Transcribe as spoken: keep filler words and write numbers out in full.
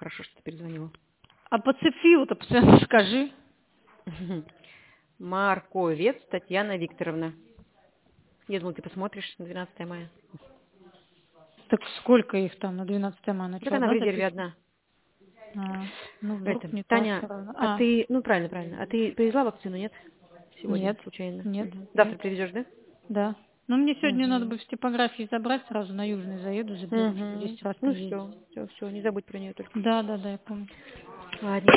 хорошо, что ты перезвонила. А по Цефилу-то постоянно скажи. Марковец Татьяна Викторовна. Я думала, ты посмотришь на двенадцатое мая. Так сколько их там на двенадцатое мая? Так Начало, она в да, резерве записано? одна. А, ну, вдруг Это, не та Таня, сторона. а А, ты, ну правильно, правильно, а ты привезла вакцину, нет? Сегодня, нет, случайно. нет, Мгм. Завтра нет, привезешь, да? да. Ну, мне сегодня надо Угу. бы в типографии забрать, сразу на Южный заеду, заберу, чтобы Угу. десять раз Ну не ездить. все, все, все, не забудь про нее только. Да, да, да, я помню. Ладно.